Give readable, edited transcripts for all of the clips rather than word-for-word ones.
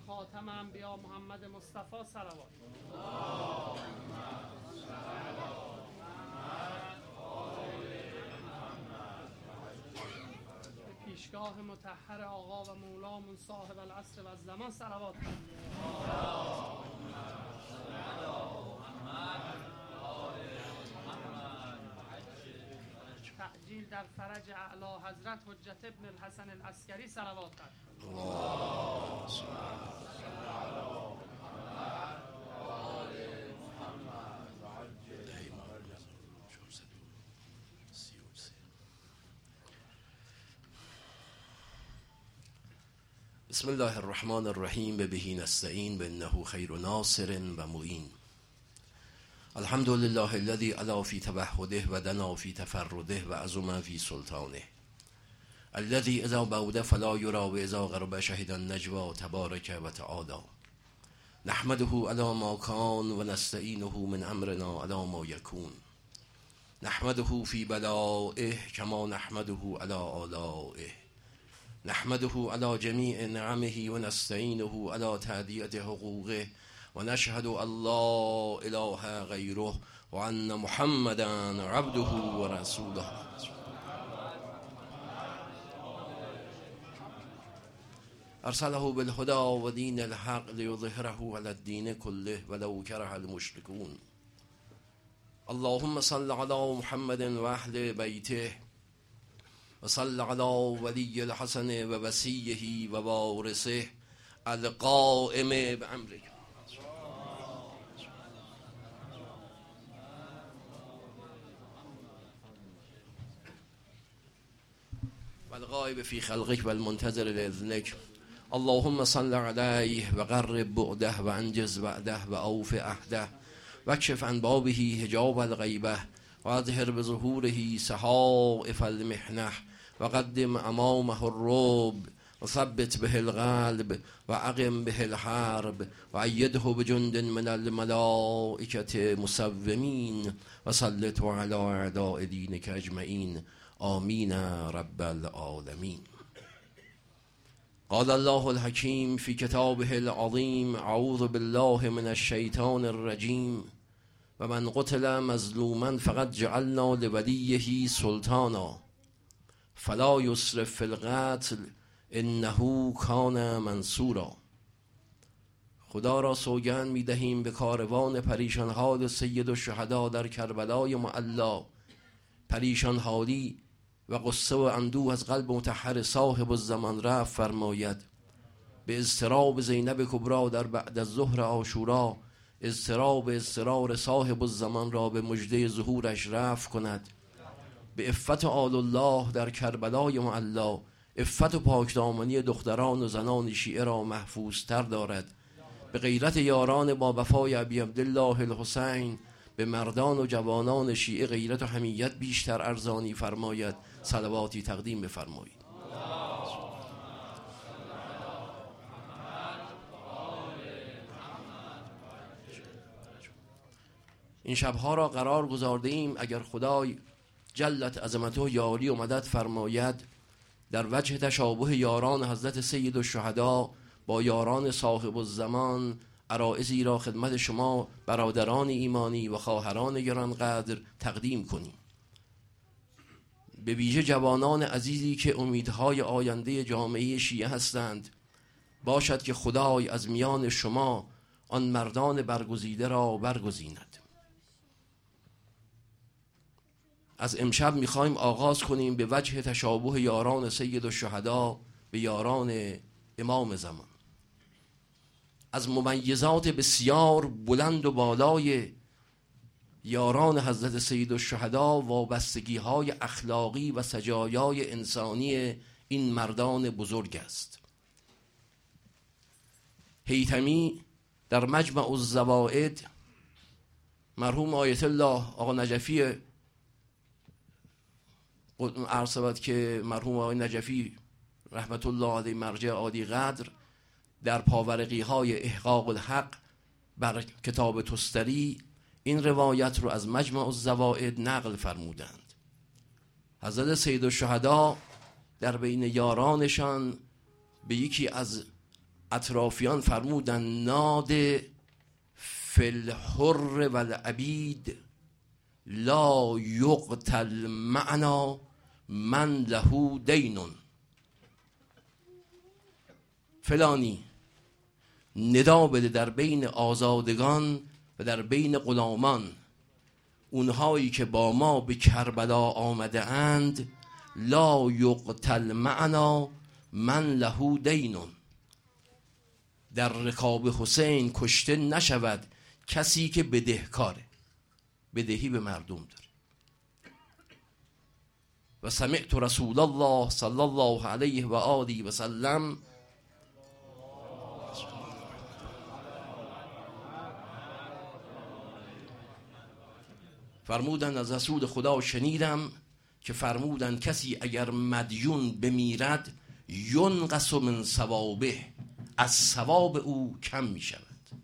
خاتم انبیا محمد مصطفی صلوات. به پیشگاه مطهر آقا و مولامون صاحب العصر و الزمان صلوات. تعجیل در فرج اعلی حضرت حجت ابن الحسن العسکری صلوات. بسم الله الرحمن الرحیم. بهی نستعین بانه خیر ناصر و معین. الحمد لله الذي علا فی توحده و دنا فی تفرده و عظم فی سلطانه، الذي اذا بعد فلا یری و اذا قرب شهد النجوى تبارک و تعالی. نحمده علی ما کان و نستعینه من امرنا علی ما یکون. نحمده فی بلائه کما نحمده علی آلائه. نحمده علی جمیع نعمه و نستعینه علی تأدیة حقوقه و نشهد ان لا اله غیره و ان محمدا عبده و رسوله. ارسله بالهدى و دین الحق لیظهره علی الدین کله ولو کره المشرکون. اللهم صل علی محمد و اهل بیته و صل علی ولی الحسن و وصیه و وارثه القائم بامره و الغائب فی خلقک و المنتظر لاذنک. اللهم صل علیه و قرب بعده و انجز وعده و اوف عهده و اکشف عن بابه حجاب الغیبه و اظهر بظهوره صحائف المحنه و قدم امامه الرعب و ثبت به القلب و اقم به الحرب و ایده بجند من الملائکة مسومین و سلط علی اعداء دینک اجمعین. آمین رب العالمین. قال الله الحکیم فی کتابه العظیم اعوذ بالله من الشیطان الرجیم و من قتل مظلوما فقد جعلنا لولیه سلطانا فلا یسرف فی القتل انه کان منصورا. خدا را سوگند می دهیم به کاروان پریشان حال سید الشهدا در کربلای معلا، پریشان حالی و قصه و اندوه از قلب مطهر صاحب الزمان رفت فرماید. به اضطراب زینب کبری در بعد از ظهر عاشورا اضطراب اضطرار صاحب الزمان را به مژده ظهورش رفع کند. به عفت آل الله در کربلای معلا عفت و پاکدامنی دختران و زنان شیعه را محفوظ تر دارد. به غیرت یاران با وفای ابی عبدالله الحسین به مردان و جوانان شیعه غیرت و حمیت بیشتر ارزانی فرماید. صلواتی تقدیم بفرمایید. این شبها را قرار گذارده ایم اگر خدای جلت عظمته یاری و مدد فرماید در وجه تشابه یاران حضرت سید الشهدا با یاران صاحب الزمان عرائضی را خدمت شما برادران ایمانی و خواهران گرانقدر تقدیم کنیم. به ویژه جوانان عزیزی که امیدهای آینده جامعه شیعه هستند. باشد که خدای از میان شما آن مردان برگزیده را برگزیند. از امشب میخوایم آغاز کنیم به وجه تشابه یاران سید الشهدا به یاران امام زمان. از ممیزات بسیار بلند و بالای یاران حضرت سید الشهدا وابستگی های اخلاقی و سجایای انسانی این مردان بزرگ است. هیثمی در مجمع الزوائد مرحوم آیت الله آقا نجفی عرض شود که مرحوم آقای نجفی رحمت الله علیه مرجع عالی قدر در پاورقی های احقاق الحق بر کتاب تستری این روایت رو از مجمع الزوائد نقل فرمودند. حضرت سید الشهدا در بین یارانشان به یکی از اطرافیان فرمودن ناد فی الحر و العبید لا یقتل معنا من له دینون. فلانی ندا بده در بین آزادگان و در بین غلامان، اونهایی که با ما به کربلا آمده اند، لا یقتل معنا من له دینون، در رکاب حسین کشته نشود کسی که بدهکاره، بدهی به مردم داره. و سمعت رسول الله صلی الله علیه و آله و سلم فرمودند از رسول خدا شنیدم که فرمودند کسی اگر مدیون بمیرد ینقص من ثوابه، از ثواب او کم می شود.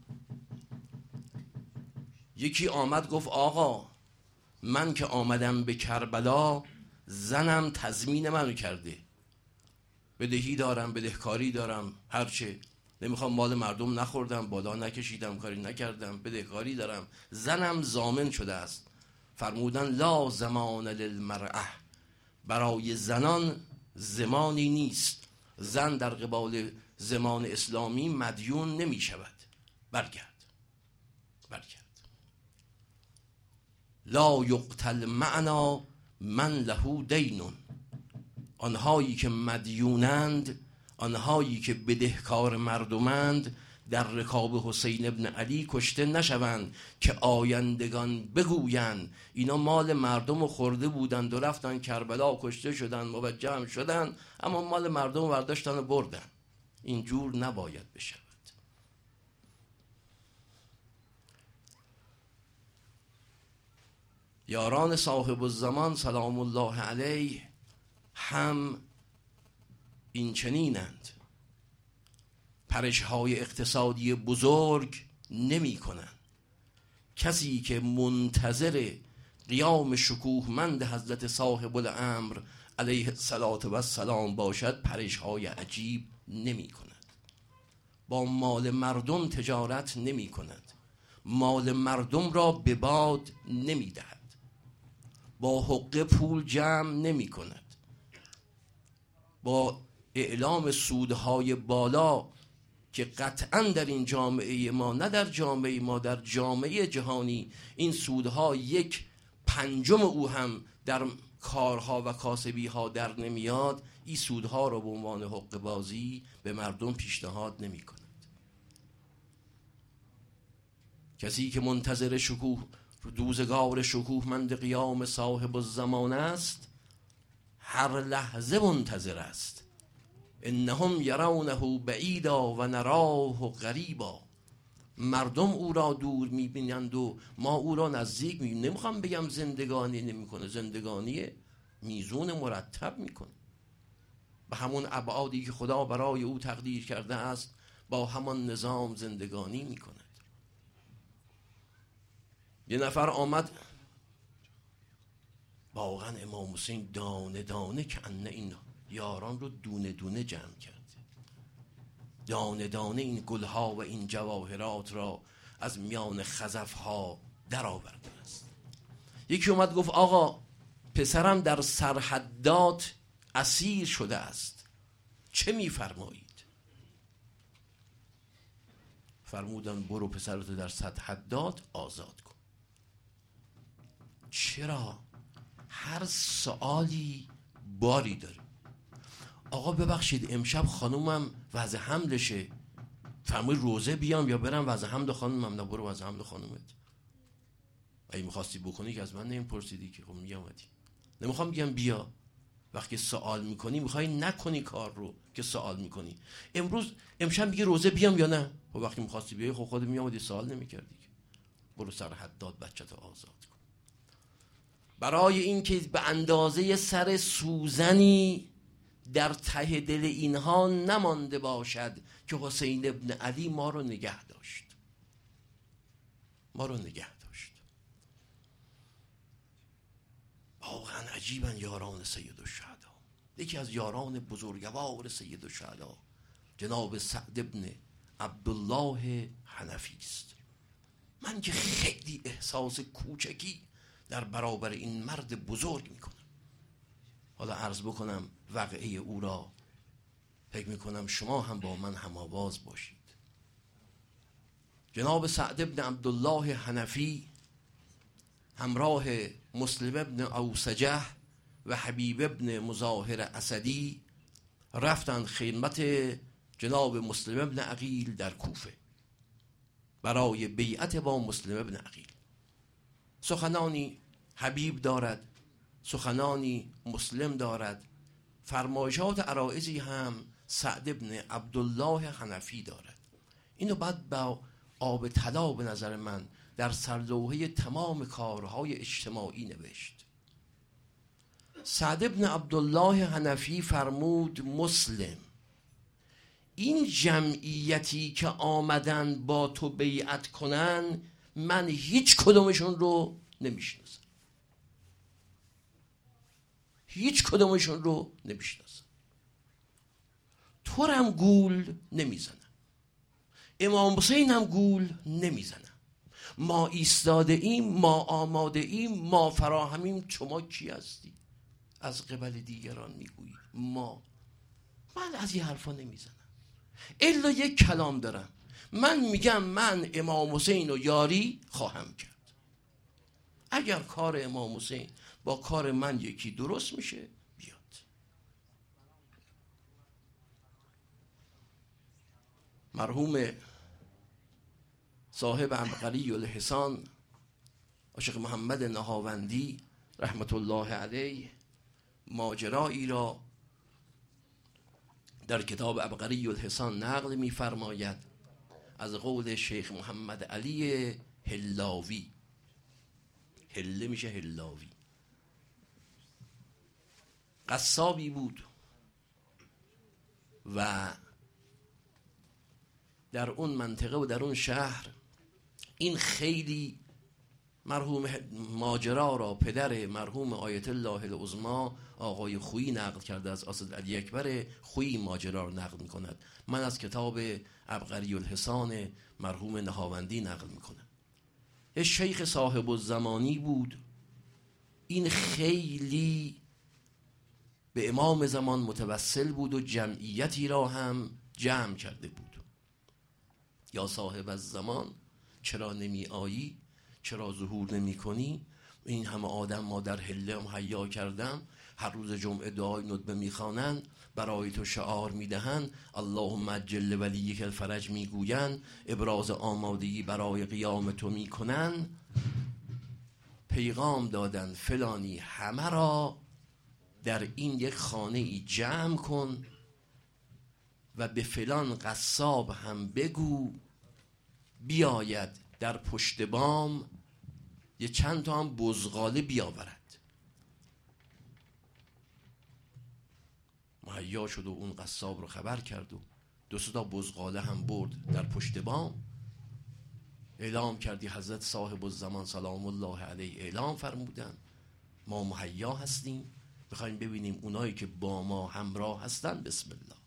یکی آمد گفت آقا من که آمدم به کربلا زنم تضمین منو کرده، بدهی دارم، بدهکاری دارم، هرچه، نمیخوام مال مردم نخوردم، بالا نکشیدم، کاری نکردم، بدهکاری دارم، زنم ضامن شده است. فرمودن لا زمان للمرأه، برای زنان زمانی نیست، زن در قبال زمان اسلامی مدیون نمی شود. برگرد لا یقتل معنا من له دینون، آنهایی که مدیونند، آنهایی که بدهکار مردمند، در رکاب حسین ابن علی کشته نشوند که آیندگان بگویند اینا مال مردم رو خورده بودند و رفتن کربلا کشته شدن، موجه هم شدن، اما مال مردم رو برداشتن و بردن. اینجور نباید بشود. یاران صاحب الزمان سلام الله علیه هم این چنینند، پرشهای اقتصادی بزرگ نمی کنند. کسی که منتظر قیام شکوهمند حضرت صاحب الامر علیه السلام باشد پرشهای عجیب نمی کند. با مال مردم تجارت نمی کند، مال مردم را به باد نمی دهد، با حقه پول جمع نمی کند، با اعلام سودهای بالا که قطعا در این جامعه ما، نه در جامعه ما، در جامعه جهانی این سودها 1/5 او هم در کارها و کاسبی ها در نمیاد، این سودها را به عنوان حقه بازی به مردم پیشنهاد نمی کند. کسی که منتظر روزگار شکوهمند قیام صاحب الزمان است، هر لحظه منتظر است. انهم یرونه بعیدا و نراه قریبا، مردم او را دور میبینند و ما او را نزدیک میبینیم. نمیخوام بگم زندگانی نمیکنه، زندگانی میزون مرتب میکنه، به همون ابعادی که خدا برای او تقدیر کرده است، با همان نظام زندگانی میکند. یه نفر آمد، واقعا امام حسین دانه دانه که انه این یاران رو دونه دونه جمع کرده، دانه دانه این گلها و این جواهرات را از میان خزفها در آورده است. یکی اومد گفت آقا پسرم در سرحدات اسیر شده است، چه میفرمایید؟ فرمودن برو پسرتو در سرحدات آزاد کن. چرا؟ هر سوالی باری داره. آقا ببخشید امشب خانومم وضع حملشه، فرمای روزه بیام یا برم وضع حمل خانومم؟ نه برو وضع حمل خانومت. اگه میخواستی بکنی که از من نمیپرسیدی که خب میامدی. نمیخوام بگم بیا، وقتی سوال میکنی میخوای نکنی کار رو که سوال میکنی. امشب میگه روزه بیام یا نه؟ خب وقتی میخواستی بیای خب خودت میامدی، سوال نمیکردی. برو سرحدات بچه‌تو آزاد کن. برای اینکه به اندازه سر سوزنی در ته دل اینها نمانده باشد که حسین ابن علی ما رو نگه داشت. واقعا عجیبن یاران سید الشهدا. یکی از یاران بزرگوار سید الشهدا جناب سعد ابن عبدالله حنفی است. من که خیلی احساس کوچکی در برابر این مرد بزرگ میکنم. حالا عرض بکنم واقعه او را، فکر میکنم شما هم با من هم‌آواز باشید. جناب سعد ابن عبدالله حنفی همراه مسلم ابن اوسجه و حبیب ابن مظاهر اسدی رفتند خدمت جناب مسلم ابن عقیل در کوفه برای بیعت با مسلم ابن عقیل. سخنانی حبیب دارد، سخنانی مسلم دارد، فرمایشات عرائضی هم سعد ابن عبدالله حنفی دارد. اینو بعد با آب طلا به نظر من در سرلوحه تمام کارهای اجتماعی نوشت. سعد ابن عبدالله حنفی فرمود مسلم، این جمعیتی که آمدن با تو بیعت کنن من هیچ کدومشون رو نمیشناسم، هیچ کدومشون رو نمیشناسم. تو هم گول نمیزنم، امام حسین هم گول نمیزنم. ما ایستاده ایم، ما آماده ایم، ما فراهمیم. شما کی هستی؟ از قبل دیگران میگویی ما. من از این حرفا نمیزنم. الا یک کلام دارم، من میگم من امام حسین رو یاری خواهم کرد. اگر کار امام حسین با کار من یکی درست میشه بیاد. مرحوم صاحب عبقری الحسان عاشق محمد نهاوندی رحمت الله علیه ماجرایی را در کتاب عبقری الحسان نقل می‌فرماید از قول شیخ محمد علی هلاوی. هله میشه هلاوی. قصابی بود و در اون منطقه و در اون شهر این خیلی مرحوم ماجرا را پدر مرحوم آیت الله العظمی آقای خویی نقل کرده، از اسد علی اکبر خویی ماجرا را نقل می‌کند. من از کتاب عبقری الحسان مرحوم نهاوندی نقل می‌کنم. شیخ صاحب الزمانی بود. این خیلی به امام زمان متوسل بود و جمعیتی را هم جمع کرده بود. یا صاحب الزمان چرا نمی آیی؟ چرا ظهور نمی کنی؟ این همه آدم ما در حله مهیا کردم، هر روز جمعه دعای ندبه میخوانند، برای تو شعار میدهند، اللهم عجل ولیک الفرج میگویند، ابراز آمادگی برای قیام تو میکنند، پیغام دادن فلانی همه را در این یک خانه ای جمع کن و به فلان قصاب هم بگو بیاید در پشت بام یه چند تا هم بزغاله بیاورد. مهیا شد و اون قصاب رو خبر کرد و 2 تا بزغاله هم برد در پشت بام. اعلام کردی حضرت صاحب الزمان سلام الله علیه اعلام فرمودن ما مهیا هستیم، میخوایم ببینیم اونایی که با ما همراه هستن. بسم الله.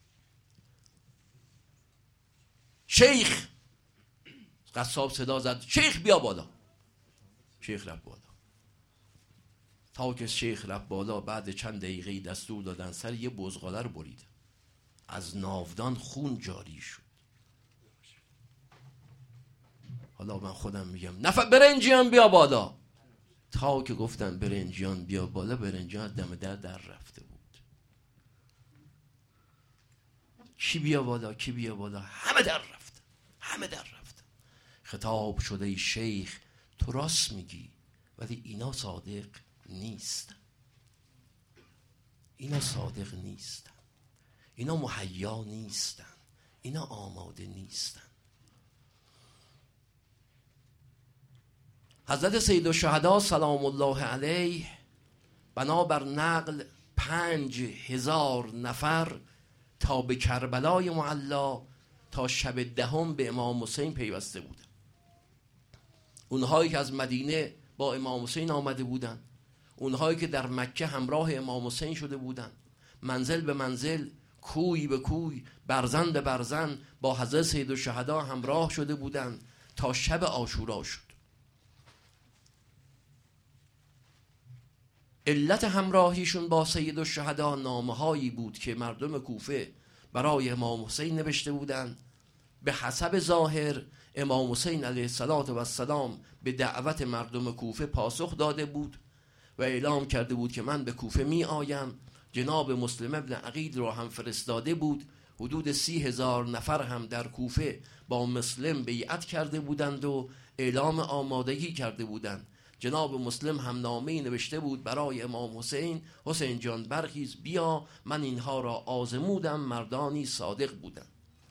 شیخ، قصاب صدا زد شیخ بیا بالا. شیخ رفت بالا. تا که شیخ رفت بالا بعد چند دقیقه دستور دادن سر یه بزغاله رو برید. از ناودان خون جاری شد. حالا من خودم میگم برنجیان بیا بالا. تا که گفتن برنجیان بیا بالا، برنجیان دم در رفته بود. کی بیا بالا کی بیا بالا، همه در رفتن، همه در رفتن. خطاب شده ای شیخ تو راست میگی، ولی اینا صادق نیستن، اینا صادق نیستن، اینا مهیا نیستن، اینا آماده نیستن. حضرت سید الشهدا سلام الله علیه بنابر نقل 5000 نفر تا به کربلای معلا تا شب 10 به امام حسین پیوسته بودن. اونهایی که از مدینه با امام حسین آمده بودن، اونهایی که در مکه همراه امام حسین شده بودن، منزل به منزل کوی به کوی، برزن به برزن با حضرت سیدالشهدا همراه شده بودند تا شب عاشورا شد. علت همراهیشون با سیدالشهدا نامه‌هایی بود که مردم کوفه برای امام حسین نوشته بودند. به حسب ظاهر امام حسین علیه السلام به دعوت مردم کوفه پاسخ داده بود و اعلام کرده بود که من به کوفه می آیم. جناب مسلم ابن عقیل رو هم فرستاده بود. حدود 30,000 نفر هم در کوفه با مسلم بیعت کرده بودند و اعلام آمادگی کرده بودند. جناب مسلم هم نامه‌ای نوشته بود برای امام حسین: حسین جان برخیز بیا، من اینها را آزمودم، مردانی صادق بودند.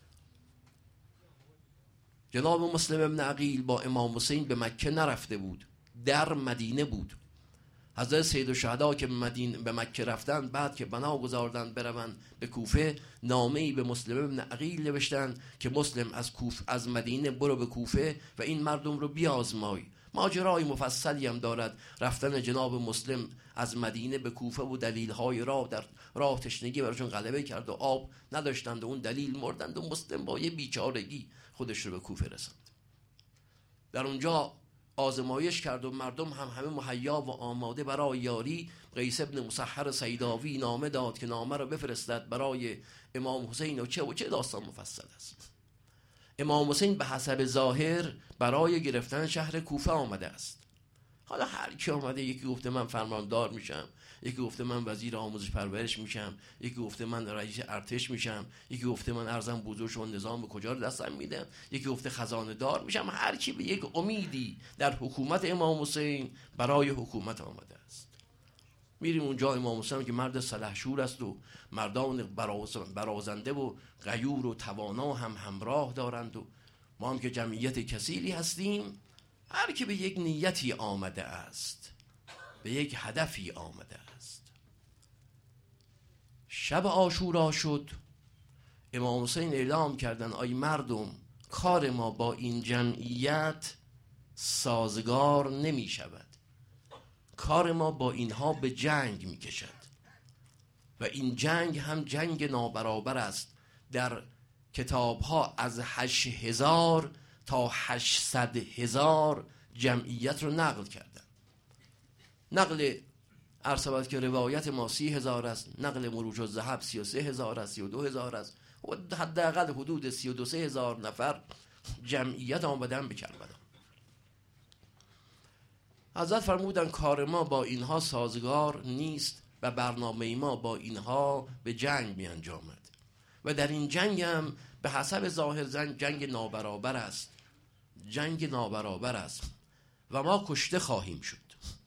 جناب مسلم ابن عقیل با امام حسین به مکه نرفته بود، در مدینه بود. حضرت سیدالشهدا که به مکه رفتن، بعد که بنا گذاردن بروند به کوفه، نامه‌ای به مسلم ابن عقیل نوشتن که مسلم از مدینه برو به کوفه و این مردم رو بیازمای. ماجرای مفصلی هم دارد رفتن جناب مسلم از مدینه به کوفه و دلیل‌های در راه تشنگی براشون غلبه کرد و آب نداشتند و اون دلیل مردند و مسلم با یه بیچارگی خودش رو به کوفه رساند. در اونجا آزمایش کرد و مردم هم همه مهیا و آماده برای یاری. قیس ابن مسحر سیداوی نامه داد که نامه رو بفرستد برای امام حسین و چه داستان مفصل است. امام حسین به حسب ظاهر برای گرفتن شهر کوفه آمده است. حالا هر کی آمده، یکی گفته من فرماندار میشم، یکی گفته من وزیر آموزش پرورش میشم، یکی گفته من رئیس ارتش میشم، یکی گفته من ارزم بزرگ شون نظام کجا رو دستم میدم، یکی گفته خزانه دار میشم. هر کی به یک امیدی در حکومت امام حسین برای حکومت آمده است. میریم اونجا، امام حسین که مرد سلحشور است و مردان برازنده و غیور و توانا هم همراه دارند و ما هم که جمعیت کثیری هستیم، هر کی به یک نیتی آمده است، به یک هدفی آمده است. شب عاشورا شد، امام حسین اعلام کردن: آی مردم، کار ما با این جمعیت سازگار نمی شود، کار ما با اینها به جنگ می کشد و این جنگ هم جنگ نابرابر است. در کتاب ها از 8,000 تا 800,000 جمعیت رو نقل کردن. نقل عرصبت که روایت ما 30,000 است، نقل مروج الذهب 33,000 است، 32,000 است و حداقل حدود 32,000 نفر جمعیت آمدن به کربلا. حضرت فرمودن کار ما با اینها سازگار نیست و برنامه ما با اینها به جنگ می انجامد و در این جنگ هم به حسب ظاهر جنگ نابرابر است، جنگ نابرابر است و ما کشته خواهیم شد.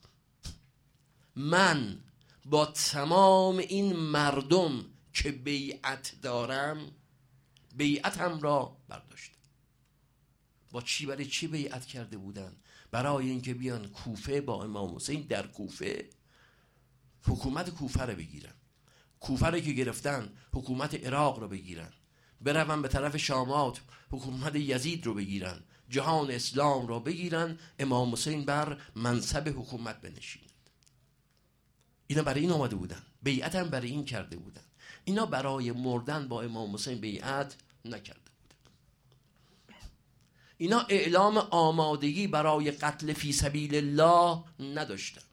من با تمام این مردم که بیعت دارم، بیعتم را برداشتم. با چی؟ برای چی بیعت کرده بودن؟ برای اینکه بیان کوفه با امام حسین در کوفه حکومت کوفه رو بگیرن. کوفه رو که گرفتن، حکومت عراق رو بگیرن، برون به طرف شامات حکومت یزید رو بگیرن، جهان اسلام رو بگیرن، امام حسین بر منصب حکومت بنشیند. اینا برای این آمده بودن، بیعت هم برای این کرده بودن. اینا برای مردن با امام حسین بیعت نکرده بودن. اینا اعلام آمادگی برای قتل فی سبیل الله نداشتن.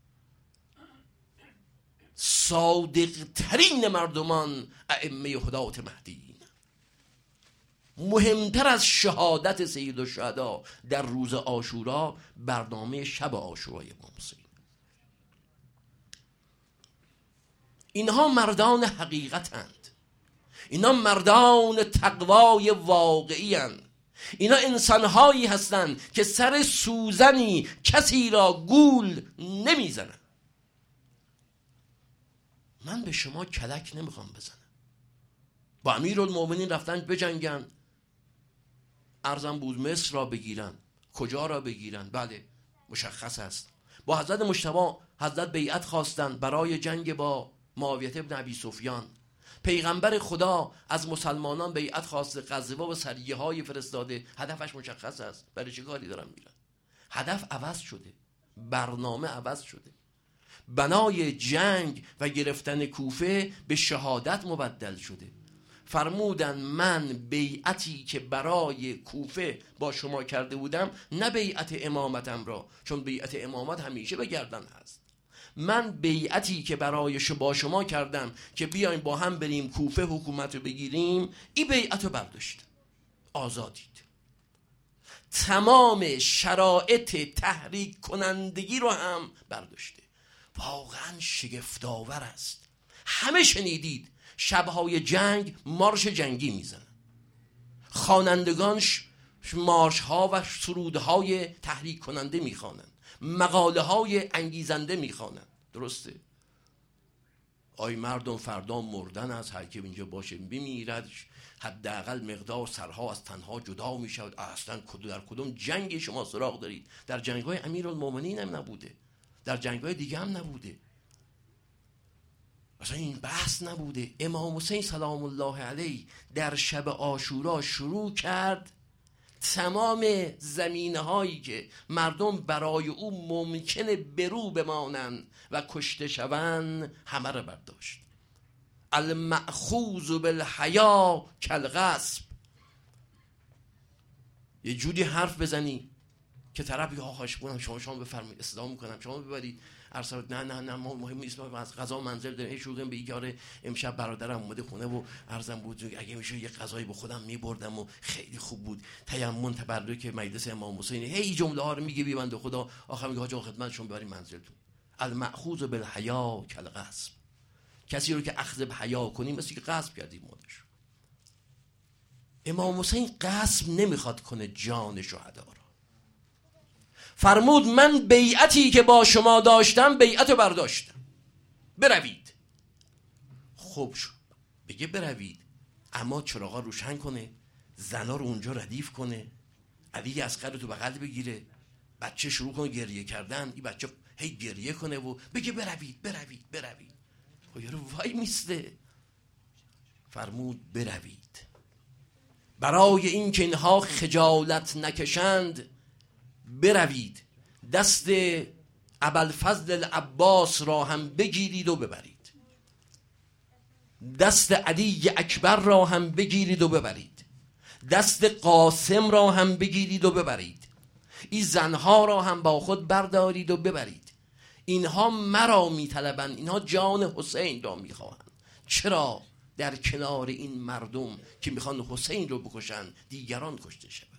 صادق ترین مردمان ائمه هدات مهدیین، مهمتر از شهادت سیدالشهدا در روز عاشورا برنامه شب عاشورای امام حسین. اینها مردان حقیقتند، اینا مردان تقوای واقعی هستند. اینا انسانهایی هستند که سر سوزنی کسی را گول نمیزنن. من به شما کلک نمیخوام بزنم. با امیرالمومنین رفتن بجنگن، ارزم بود مصر را بگیرن، کجا را بگیرن؟ بله مشخص است. با حضرت مجتبی حضرت بیعت خواستن برای جنگ با معاویه ابن ابی سفیان. پیغمبر خدا از مسلمانان بیعت خواسته، غزوه و سریه های فرستاده، هدفش مشخص است. برای چه کاری دارن میرن؟ هدف عوض شده، برنامه عوض شده. بنای جنگ و گرفتن کوفه به شهادت مبدل شده. فرمودن من بیعتی که برای کوفه با شما کرده بودم، نه بیعت امامتم را، چون بیعت امامت همیشه به گردن هست. من بیعتی که برای با شما کردم که بیایم با هم بریم کوفه حکومت رو بگیریم، این بیعت رو برداشت، آزادید. تمام شرایط تحریک کنندگی رو هم برداشته. واقعا شگفت‌آور است. همه شنیدید شبهای جنگ مارش جنگی میزنن، خوانندگان مارش ها و سرودهای تحریک کننده میخوانن، مقاله های انگیزنده میخوانن. درسته؟ آی مردم فردا مردن از هر که اینجا باشه بمیرد، حداقل مقدار سرها از تنها جدا میشود. اصلا در کدوم جنگ شما سراغ دارید؟ در جنگ‌های امیرالمومنین هم نبوده، در جنگ‌های دیگه هم نبوده، اصلا این بحث نبوده. امام حسین سلام الله علیه در شب عاشورا شروع کرد تمام زمینه هایی که مردم برای او ممکنه برو بمانن و کشته شون همه رو برداشت. المأخوذ بالحیا کالغصب. یه جوری حرف بزنی که طرف یا خواهش کنم شما بفرمایید، استدعا میکنم شما ببرید ارسال. نه ما مهم نیست، ما از غذا منزل داریم. شوقم به ایگاره امشب برادرم اومده خونه و عرضم بود اگه میشه یه غذایی به خودم میبردم و خیلی خوب بود. تیمم تبرک مجلس امام حسین، هی جمله ها رو میگه بی بنده خدا، آخر میگه حاج خدمتشون ببرید منزلتون. المأخوذ بالحیا کالغصب. کسی رو که اخذ به حیا کنیم مثل که غصب کردیم مادش. امام حسین غصب نمیخواد کنه جان شهدا رو. فرمود من بیعتی که با شما داشتم بیعت رو برداشتم، بروید. خب شد بگه بروید، اما چراغا روشن کنه، زنا رو اونجا ردیف کنه، علی اصغر رو تو بغل بگیره، بچه شروع کنه گریه کردن، این بچه هی گریه کنه و بگه بروید بروید بروید. خب یارو وای میسته. فرمود بروید، برای این که اینها خجالت نکشند بروید، دست ابوالفضل عباس را هم بگیرید و ببرید، دست علی اکبر را هم بگیرید و ببرید، دست قاسم را هم بگیرید و ببرید، این زنها را هم با خود بردارید و ببرید. اینها مرا میطلبند، اینها جان حسین را میخواهند. چرا در کنار این مردم که میخوان حسین رو بکشن دیگران کشته شود؟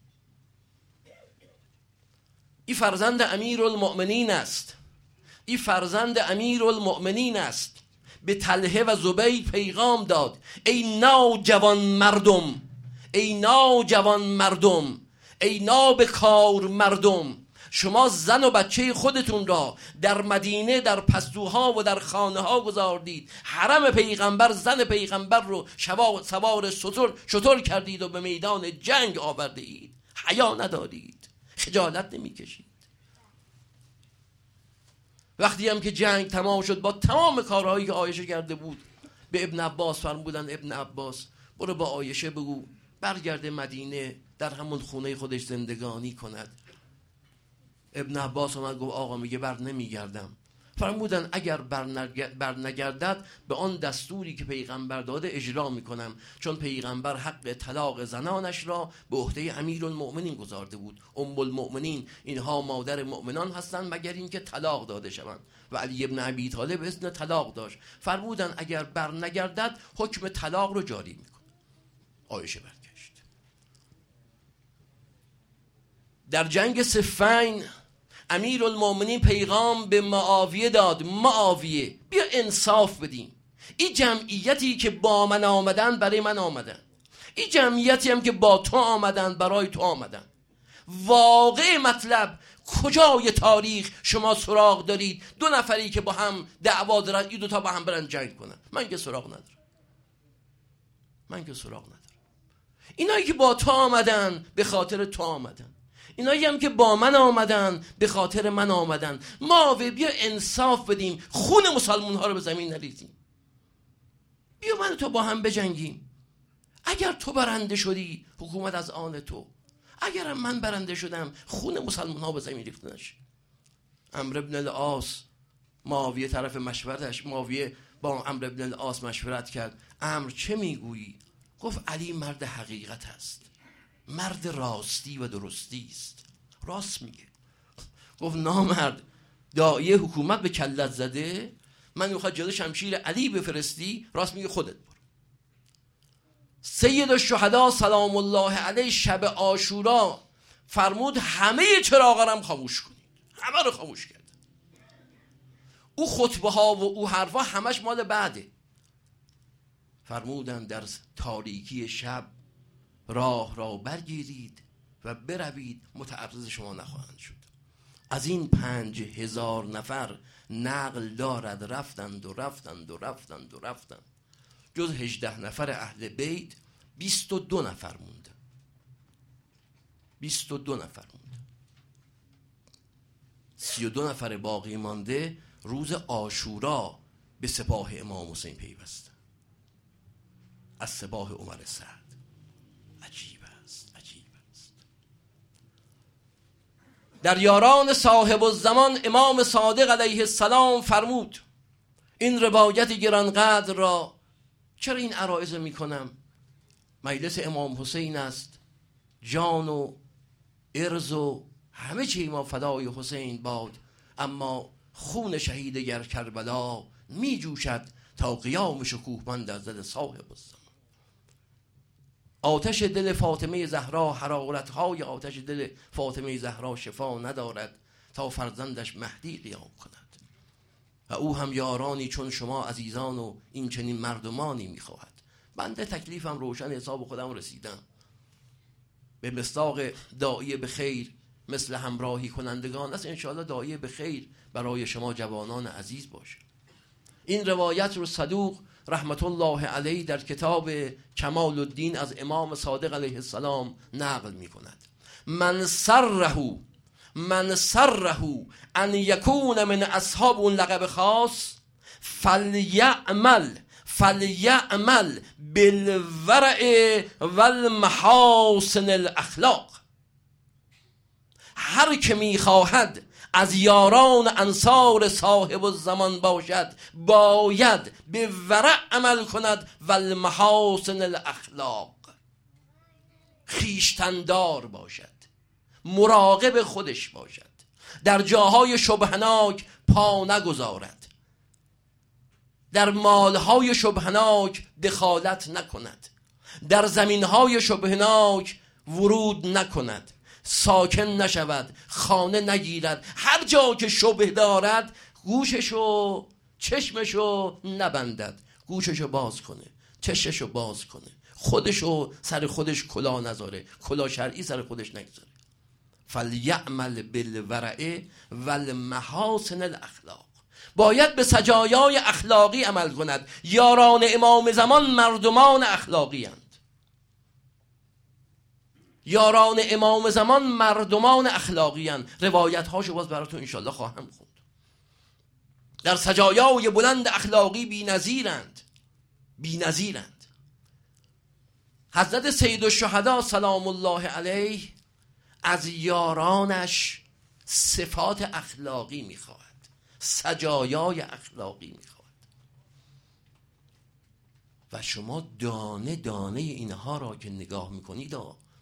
این فرزند امیرالمؤمنین است، این فرزند امیرالمؤمنین است. به طلحه و زبیر پیغام داد ای نوجوان مردم، ای نوجوان مردم، ای نابکار مردم، شما زن و بچه خودتون را در مدینه در پستوها و در خانه ها گذاردید، حرم پیغمبر زن پیغمبر رو سوار شتر کردید و به میدان جنگ آورده اید. حیا ندارید، خجالت نمی کشید. وقتی هم که جنگ تمام شد با تمام کارهایی که عایشه کرده بود، به ابن عباس فرمودن ابن عباس برو با عایشه بگو برگرده مدینه در همون خونه خودش زندگانی کند. ابن عباس اومد گفت آقا میگه بر نمیگردم. فرمودن اگر بر نگردد به آن دستوری که پیغمبر داده اجرا میکنم، چون پیغمبر حق طلاق زنانش را به عهده امیرالمؤمنین گذارده بود. ام المؤمنین اینها مادر مؤمنان هستند مگر اینکه طلاق داده شوند و علی ابن ابی طالب اذن طلاق داشت. فرمودن اگر بر نگردد حکم طلاق رو جاری میکنم. عایشه برگشت. در جنگ صفین امیرالمؤمنین پیغام به معاویه داد، معاویه بیا انصاف بدیم. این جمعیتی که با من آمدن برای من آمدن، این جمعیتی هم که با تو آمدن برای تو آمدن. واقع مطلب کجای تاریخ شما سراغ دارید دو نفری که با هم دعوا دارن این دوتا با هم برن جنگ کنن؟ من که سراغ ندارم، من که سراغ ندارم. اینایی که با تو آمدن به خاطر تو آمدن، اینایی هم که با من آمدن به خاطر من آمدن. ما بیا انصاف بدیم، خون مسلمان ها رو به زمین نریزیم. بیا من تو با هم بجنگیم. اگر تو برنده شدی حکومت از آن تو، اگر من برنده شدم خون مسلمان ها به زمین ریخته نشه. عمرو بن العاص معاویه طرف مشورتش، معاویه با عمرو بن العاص مشورت کرد. عمرو چه میگویی؟ گفت علی مرد حقیقت است، مرد راستی و درستی است. راست میگه. گفت نامرد، داعیه حکومت به کلت زده، من میخواد جلو شمشیر علی بفرستی؟ راست میگه، خودت برو. سید الشهدا سلام الله علیه شب عاشورا فرمود همه چراغا رو خاموش کنید، همه رو خاموش کرد. او خطبه ها و او حرفا همش مال بعده. فرمودن در تاریکی شب راه را برگیرید و بروید، متعرض شما نخواهند شد. از این 5000 نفر نقل دارد رفتند و رفتند و رفتند و رفتند، جز 18 نفر اهل بیت 22 نفر مونده. 22 نفر مونده. 32 نفر باقی مانده روز عاشورا به سپاه امام حسین پیوسته، از سپاه عمر سعد. عجیب است، عجیب است. در یاران صاحب الزمان امام صادق علیه السلام فرمود، این روایت گرانقدر را چرا این عرائض میکنم؟ مجلس امام حسین است، جان و ارز و همه چی ما فدای حسین باد، اما خون شهید در کربلا می جوشد تا قیام شکوهمند از دل صاحب الزمان. آتش دل فاطمه زهرا، حرارت‌های آتش دل فاطمه زهرا شفا ندارد تا فرزندش مهدی قیام کند. و او هم یارانی چون شما عزیزان و این چنین مردمانی میخواهد. بنده تکلیفم روشن، حساب خودم رسیدم. به مصداق داعیه به خیر مثل همراهی کنندگان است. انشاءالله داعیه به خیر برای شما جوانان عزیز باشه. این روایت رو صدوق رحمت الله علیه در کتاب کمال الدین از امام صادق علیه السلام نقل می کند. من سره ان یکون من اصحاب اون لقب خاص فلیعمل بالورع والمحاسن الاخلاق. هر که میخواهد از یاران انصار صاحب الزمان باشد، باید به ورع عمل کند و المحاسن الاخلاق، خویشتندار باشد، مراقب خودش باشد، در جاهای شبهناک پا نگذارد، در مالهای شبهناک دخالت نکند، در زمینهای شبهناک ورود نکند، ساکن نشود، خانه نگیرد، هر جا که شبه دارد گوششو چشمشو نبندد، گوششو باز کنه، چشمشو باز کنه، خودشو سر خودش کلاه نذاره، کلاه شرعی سر خودش نگذاره. فلیعمل بالورع والمحاسن الاخلاق. باید به سجایای اخلاقی عمل کند. یاران امام زمان مردمان اخلاقی اند. یاران امام زمان مردمان اخلاقی اند. روایت هاشو باز براتون انشالله خواهم خوند. در سجایای بلند اخلاقی بی نظیرند. حضرت سید الشهدا سلام الله علیه از یارانش صفات اخلاقی میخواهد، سجایای اخلاقی میخواهد. و شما دانه دانه اینها را که نگاه میکنید،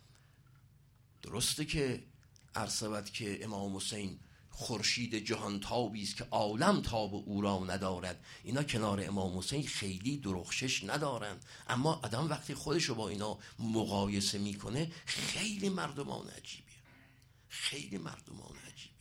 درسته که عرض که امام حسین خورشید جهان تابی است که عالم تاب او را ندارد، اینا کنار امام حسین خیلی درخشش ندارند، اما آدم وقتی خودش رو با اینا مقایسه میکنه خیلی مردمان عجیبیه، خیلی مردمان عجیبیه.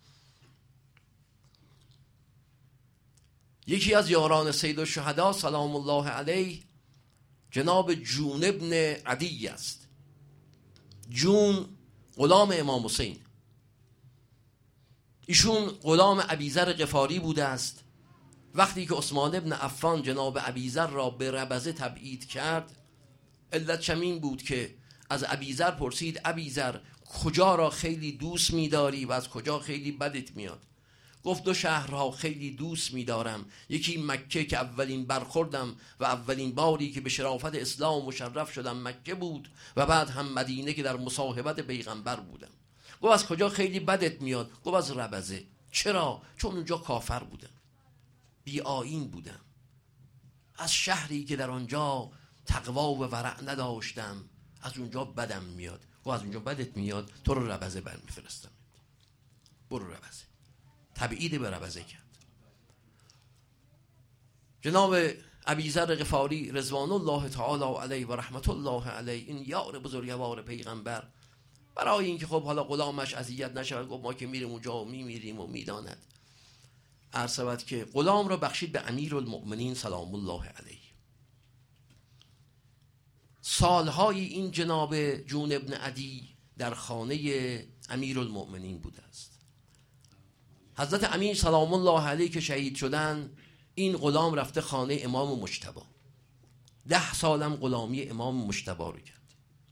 یکی از یاران سید الشهدا سلام الله علیه جناب جون ابن عدی است. جون غلام امام حسین، ایشون غلام ابیذر غفاری بوده است. وقتی که عثمان ابن عفان جناب ابیذر را به ربضه تبعید کرد، علت چمین بود که از ابیذر پرسید ابیذر کجا را خیلی دوست می‌داری و از کجا خیلی بدت میاد؟ گفت دو شهرها خیلی دوست می‌دارم، یکی مکه که اولین برخوردم و اولین باری که به شرافت اسلام مشرف شدم مکه بود، و بعد هم مدینه که در مصاحبت پیغمبر بودم. گفت از کجا خیلی بدت میاد؟ گفت از ربضه. چرا؟ چون اونجا کافر بودم. بی آیین بودم، از شهری که در آنجا تقوا و ورع نداشتم، از اونجا بدم میاد. و از اونجا بدت میاد، تو رو ربزه برمیفرستم، برو ربزه. تبعید به ربزه کرد. جناب ابیذر غفاری رضوان الله تعالی علیه و رحمت الله علیه، این یار بزرگوار پیغمبر، برای اینکه خب حالا غلامش اذیت نشود، گفت ما که میریم اونجا و میمیریم و میداند، عرض شود که غلام را بخشید به امیرالمؤمنین سلام الله علیه. سالهای این جناب جون ابن عدی در خانه امیرالمؤمنین بوده است. حضرت امین سلام الله علیه که شهید شدن، این غلام رفته خانه امام مجتبی، 10 سالم غلامی امام مجتبی رو کرد.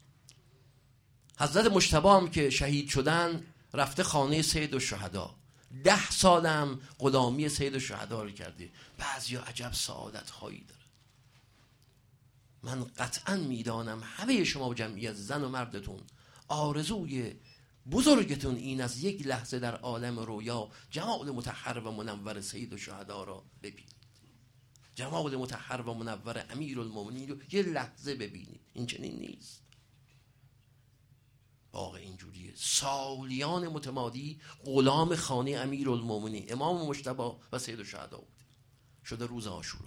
حضرت مجتبی هم که شهید شدن رفته خانه سید الشهدا، 10 سالم غلامی سید الشهدا رو کرده. بعضیا عجب سعادت هایی داره. من قطعا میدانم همه شما جمعیت زن و مردتون آرزوی بزرگتون این از یک لحظه در عالم رویا جمال مطهر و منور سید الشهدا را ببینید، جمال مطهر و منور امیرالمؤمنین رو یه لحظه ببینید. این چنین نیست، واقع اینجوریه. سالیان متمادی غلام خانه امیرالمؤمنین امام مجتبی و سید الشهدا بود. شده روز عاشورا،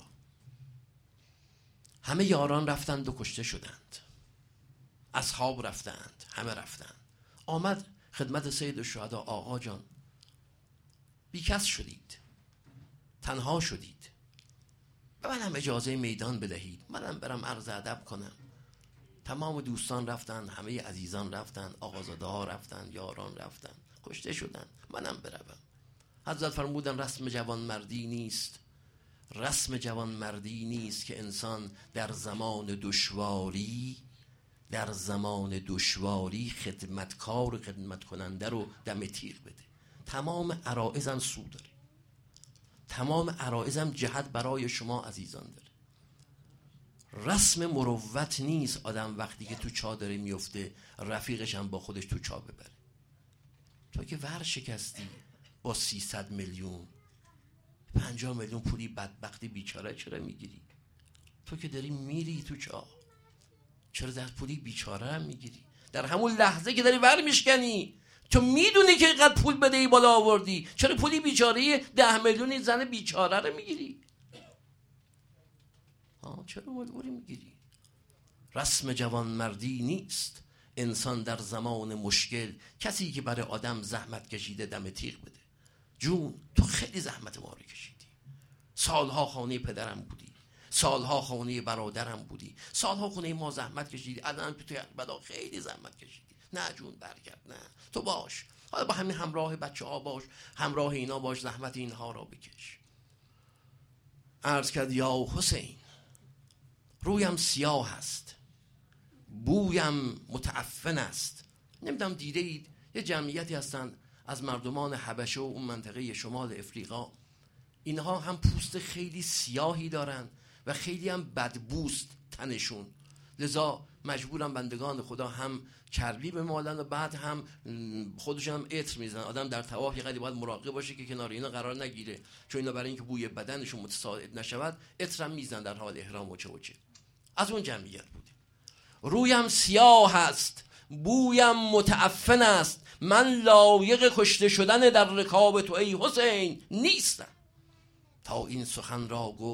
همه یاران رفتند و کشته شدند، اصحاب رفتند، همه رفتند. آمد خدمت سید الشهدا، آقا جان بیکس شدید، تنها شدید، به منم اجازه میدان بدهید، منم برم عرض ادب کنم. تمام دوستان رفتن، همه عزیزان رفتن، آقازاده ها رفتن، یاران رفتن، کشته شدن، منم بروم. حضرت فرمودن رسم جوان مردی نیست، رسم جوان مردی نیست که انسان در زمان دشواری خدمتکار و خدمت کننده رو دم تیغ بده. تمام عرائضم سو داره، تمام عرائضم جهت برای شما عزیزان داره. رسم مروت نیست آدم وقتی که تو چاه داره میفته رفیقش هم با خودش تو چاه ببره. تو که ور شکستی با 300 میلیون 50 میلیون پولی بدبختی بیچاره چرا میگیری؟ تو که داری میری تو چاه، چرا در پولی بیچاره هم میگیری؟ در همون لحظه که داری ور میشکنی تو میدونی که اینقدر پول بدهی بالا آوردی، چرا پولی بیچاره 10 میلیون زن بیچاره رو میگیری؟ چرا مجبوری میگیری؟ رسم جوان مردی نیست انسان در زمان مشکل کسی که برای آدم زحمت کشیده دم تیغ بده. جون تو خیلی زحمت ما رو کشیدی، سالها خانه پدرم بودی، سالها خانه برادرم بودی، سالها خانه ما زحمت کشیدی، الان تو بدا خیلی زحمت کشیدی. نه جون برگرد، نه تو باش، حالا با همین همراه بچه ها باش، همراه اینا باش، زحمت اینها را بکش. عرض کرد یا حسین رویم سیاه است، بویم متعفن است. نمیدونم دیده اید یه جمعیتی هستن از مردمان حبشه و اون منطقه شمال افریقا، اینها هم پوست خیلی سیاهی دارن و خیلی هم بدبوست تنشون، لذا مجبورم بندگان خدا هم چربی بمالن و بعد هم خودشون هم عطر میزنن. آدم در طواف یه قدری باید مراقب باشه که کنار اینا قرار نگیره، چون اینا برای اینکه بوی بدنشون متصاعد نشود عطر هم میزنن در حال احرام و چه و چه. از اون جمعیت بودیم. رویم سیاه است، بویم متعفن است، من لایق کشته شدن در رکاب تو ای حسین نیستم. تا این سخن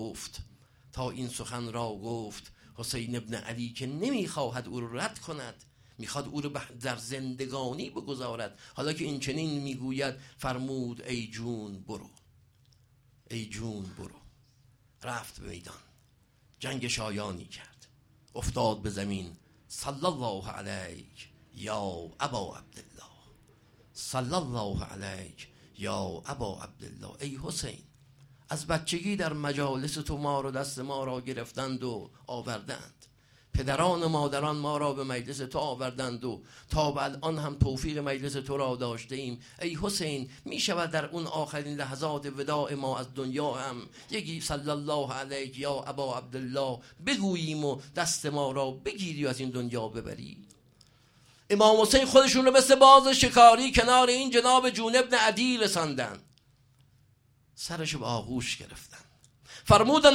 را گفت حسین ابن علی که نمیخواهد او رو رد کند، میخواد او رو در زندگانی بگذارد. حالا که این چنین میگوید فرمود ای جون برو، ای جون برو. رفت به میدان، جنگ شایانی کرد، افتاد به زمین. صلی الله علیک یا ابا عبدالله، صلی الله علیک یا ابا عبدالله. ای حسین از بچگی در مجالس تو ما رو دست ما را گرفتند و آوردند، پدران و مادران ما را به مجلس تو آوردند و تا به الان هم توفیق مجلس تو را داشته ایم. ای حسین می شود در اون آخرین لحظات وداع ما از دنیا هم یکی صلی الله علیک یا ابا عبدالله بگوییم و دست ما را بگیری و از این دنیا ببری؟ امام حسین خودشون رو مثل باز شکاری کنار این جناب جون ابن عدی رساندن، سرشو به آغوش گرفتن، فرمودن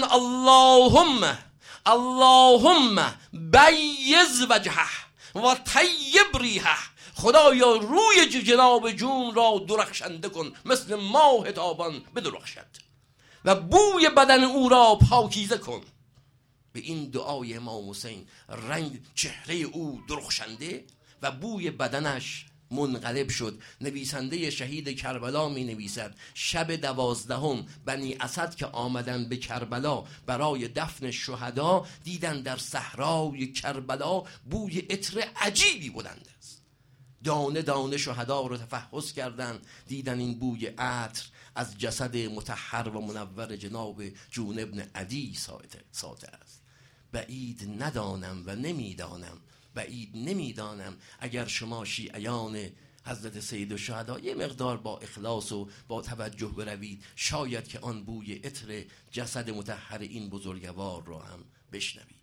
اللهم بیض وجهه و طیب ریحه، خدایا روی جناب جون را درخشنده کن مثل ماه تابان بدرخشد و بوی بدن او را پاکیزه کن. به این دعای امام حسین رنگ چهره او درخشنده و بوی بدنش منقلب شد. نویسنده شهید کربلا می نویسد شب 12 بنی اسد که آمدن به کربلا برای دفن شهدا، دیدن در صحرای کربلا بوی عطر عجیبی بلند است. دانه دانه شهدا رو تفحص کردن، دیدن این بوی عطر از جسد مطهر و منور جناب جون ابن عدی ساطع است. بعید ندانم و نمیدانم اگر شما شیعیان حضرت سید الشهدا یه مقدار با اخلاص و با توجه بروید، شاید که آن بوی عطر جسد مطهر این بزرگوار را هم بشنوید.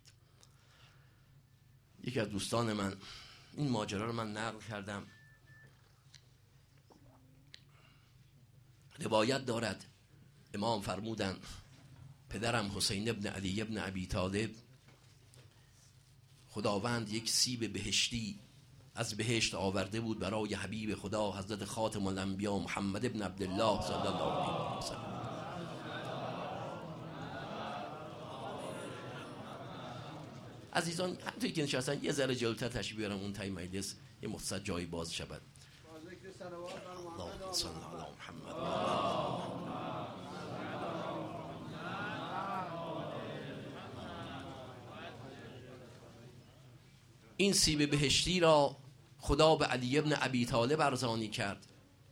یکی از دوستان من این ماجرا رو من نقل کردم، روایت دارد امام فرمودن پدرم حسین ابن علی ابن ابی طالب، خداوند یک سیب بهشتی از بهشت آورده بود برای حبیب خدا حضرت خاتم الانبیا محمد ابن عبدالله صلی الله علیه و سلم. عزیزان همونطوری که نشستن یه ذره جلوتر تشریف بیارم اون تای مجلس یه مختصر جایی باز شود. اللهم صل علی محمد. این سیب بهشتی را خدا به علی ابن ابی طالب ارزانی کرد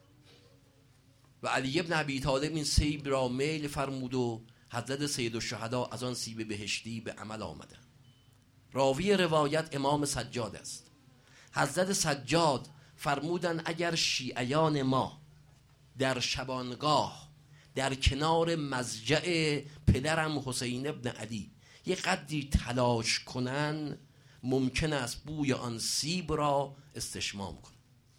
و علی ابن ابی طالب این سیب را میل فرمود و حضرت سید الشهدا از آن سیب بهشتی به عمل آمدند. راوی روایت امام سجاد است. حضرت سجاد فرمودن اگر شیعیان ما در شبانگاه در کنار مضجع پدرم حسین ابن علی یک قدری تلاش کنن، ممکن است بوی آن سیب را استشمام کنن.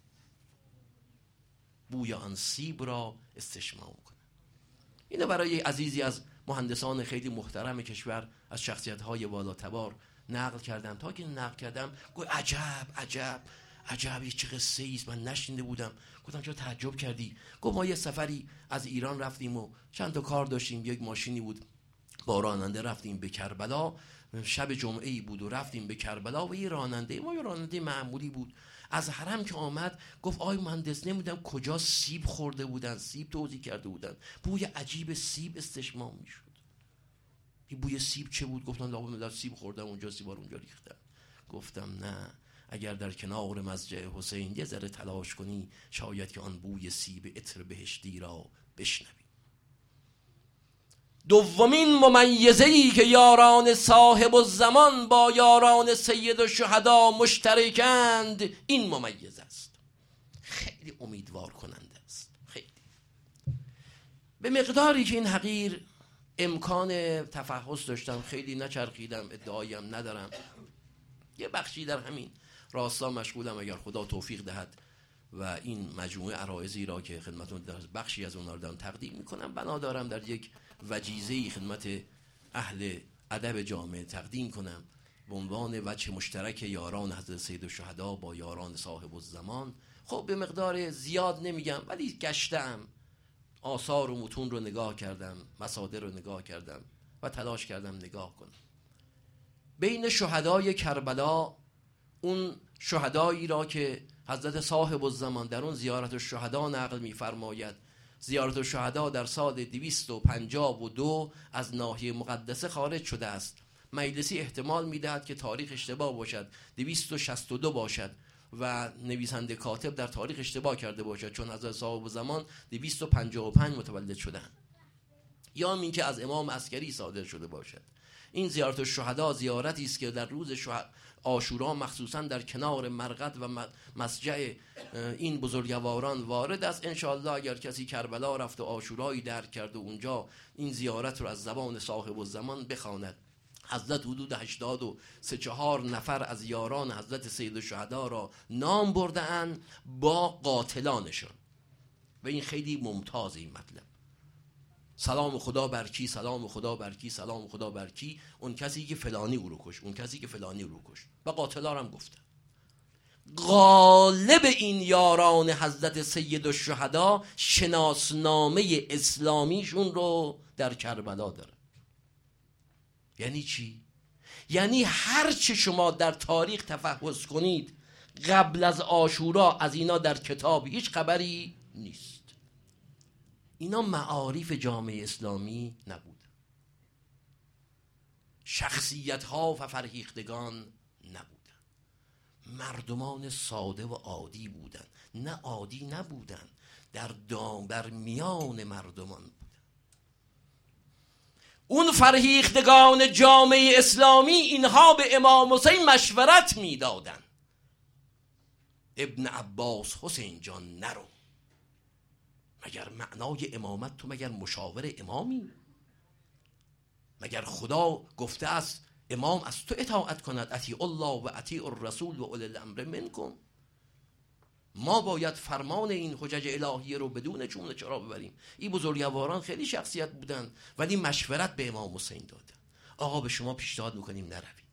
اینو برای عزیزی از مهندسان خیلی محترم کشور از شخصیت‌های بالاتبار نقل کردم. تا که نقل کردم گفت عجب چه قصه ایست من نشنیده بودم. گفتم چرا تعجب کردی؟ گفت ما یه سفری از ایران رفتیم و چند تا کار داشتیم، یک ماشینی بود با راننده رفتیم به کربلا، شب جمعه‌ای بود و رفتیم به کربلا و یه راننده معمولی بود از حرم که آمد گفت آی مهندس نمیدونم کجا سیب خورده بودن، سیب توزیع کرده بودن، بوی عجیب سیب استشمام میشد. این بوی سیب چه بود؟ گفتن لابد سیب خوردم اونجا، سیبا رو اونجا ریختم. گفتم نه، اگر در کنار مضجع حسین یه ذره تلاش کنی شاید که آن بوی سیب عطر بهشتی را بشنوی. دومین ممیزه‌ای که یاران صاحب الزمان با یاران سید الشهدا مشترکند این ممیز است. خیلی امیدوار کننده است. خیلی به مقداری که این حقیر امکان تفحص داشتم خیلی نچرخیدم، ادعایم ندارم، یه بخشی در همین راستا مشغولم اگر خدا توفیق دهد و این مجموعه عرایضی را که خدمتتون در بخشی از اونها رو دارم تقدیم میکنم بنا دارم در یک وجیزه‌ای خدمت اهل ادب جامعه تقدیم کنم به عنوان وجه مشترک یاران حضرت سید الشهدا با یاران صاحب الزمان. خب به مقدار زیاد نمیگم ولی گشتم، آثار و متون رو نگاه کردم، مصادر رو نگاه کردم و تلاش کردم نگاه کنم. بین شهدای کربلا، اون شهدایی را که حضرت صاحب الزمان در اون زیارت الشهدا نقل می‌فرماید، زیارت الشهدا در سال 252 از ناحیه مقدسه خارج شده است. مجلسی احتمال می‌دهد که تاریخ اشتباه باشد، 262 باشد و نویسنده کاتب در تاریخ اشتباه کرده باشد، چون حضرت صاحب الزمان 255 متولد شدند، یا این که از امام عسکری صادر شده باشد. این زیارت الشهدا زیارتی است که در روز عاشورا مخصوصا در کنار مرقد و مسجع این بزرگواران وارد است. انشاءالله اگر کسی کربلا رفت و عاشورایی درک کرد و اونجا این زیارت رو از زبان صاحب الزمان بخواند، حضرت حدود 83 نفر از یاران حضرت سید الشهدا را نام برده‌اند با قاتلانشان و این خیلی ممتاز این مطلب. سلام خدا بر کی، سلام خدا بر کی، سلام خدا بر کی، اون کسی که فلانی او رو کش، اون کسی که فلانی او رو کش. و قاتلا هم گفتن. غالب این یاران حضرت سید الشهدا شناسنامه اسلامیشون رو در کربلا داره. یعنی چی؟ یعنی هر چه شما در تاریخ تفحص کنید قبل از عاشورا از اینا در کتاب هیچ خبری نیست. اینا معارف جامعه اسلامی نبود، شخصیت ها و فرهیختگان نبودن، مردمان ساده و عادی بودن. نه عادی نبودن، در میان مردمان بودن. اون فرهیختگان جامعه اسلامی اینها به امام حسین مشورت میدادن. ابن عباس حسین جان نرو، مگر معنای امامت تو مگر مشاور امامی؟ مگر خدا گفته است امام از تو اطاعت کند؟ اطیع الله و اطیع الرسول و اولی الامر منکم. ما باید فرمان این حجج الهیه رو بدون چون چرا ببریم. این بزرگواران خیلی شخصیت بودن ولی مشورت به امام حسین دادن. آقا به شما پیشنهاد میکنیم نروید.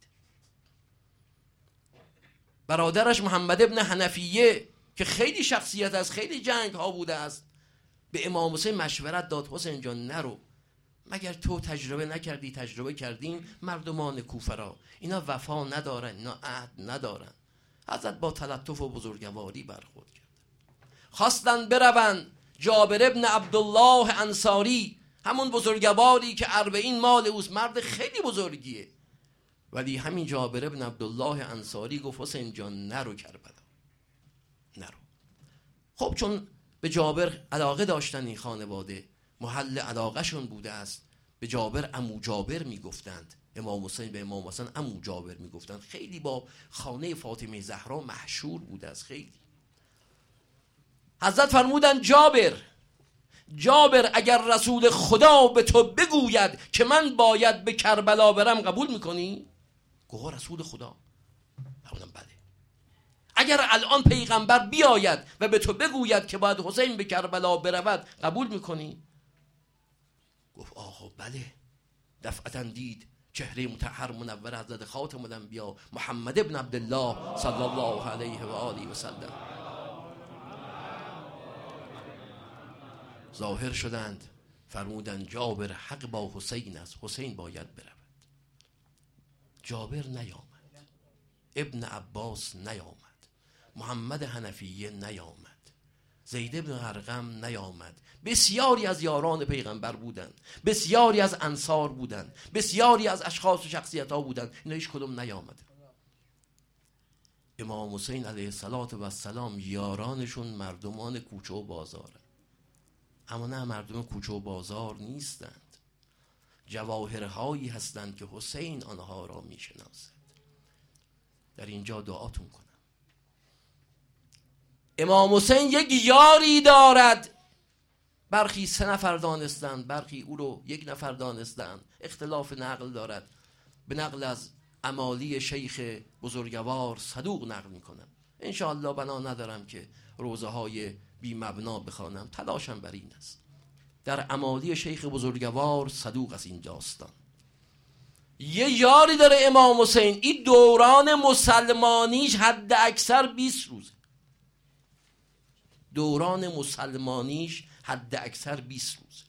برادرش محمد ابن حنفیه که خیلی شخصیت است، خیلی جنگ ها بوده است، به امام حسین مشورت داد حسین جان نرو، مگر تو تجربه نکردی؟ تجربه کردیم. مردمان کوفه را اینا وفا ندارن، اینا عهد ندارن. حضرت با تلطف و بزرگواری برخورد کرد. خواستن برون. جابر ابن عبدالله انصاری، همون بزرگواری که 40 مال اوست، مرد خیلی بزرگیه، ولی همین جابر ابن عبدالله انصاری گفت حسین جان نرو کربلا، نرو. خب چون به جابر علاقه داشتن این خانواده، محل علاقه شون بوده است، به جابر عمو جابر میگفتند. امام حسین به امام حسن عمو جابر میگفتند. خیلی با خانه فاطمه زهرا مشهور بوده است. خیلی حضرت فرمودن جابر اگر رسول خدا به تو بگوید که من باید به کربلا برم قبول میکنی؟ گوه رسول خدا؟ فرمودن بله. اگر الان پیغمبر بیاید و به تو بگوید که باید حسین به کربلا برود قبول میکنی؟ گفت آها بله. دفعتا دید چهره مطهر منور حضرت خاتم الانبیا محمد ابن عبدالله صلی الله علیه و آله و سلم ظاهر شدند. فرمودند جابر حق با حسین است، حسین باید برود. جابر نیامد، ابن عباس نیامد، محمد حنفیه نیامد، زید ابن ارقم نیامد. بسیاری از یاران پیغمبر بودند، بسیاری از انصار بودند، بسیاری از اشخاص و شخصیت ها بودند، اینا هیچ کدوم نیامد. امام حسین علیه السلام یارانشون مردمان کوچه و بازار، اما نه مردم کوچه و بازار نیستند، جواهرهایی هستند که حسین آنها را میشناسد. در اینجا دعاتون کنم. امام حسین یک یاری دارد. برخی 3 نفر دانستند، برخی او رو 1 نفر دانستند. اختلاف نقل دارد. به نقل از امالی شیخ بزرگوار صدوق نقل میکنم. انشاءالله بنا ندارم که روزه های بی مبنا بخوانم، تلاشم بر این است. در امالی شیخ بزرگوار صدوق از این داستان. یه یاری داره امام حسین، این دوران مسلمانیش حد اکثر 20 روزه. دوران مسلمانیش حد اکثر 20 روزه.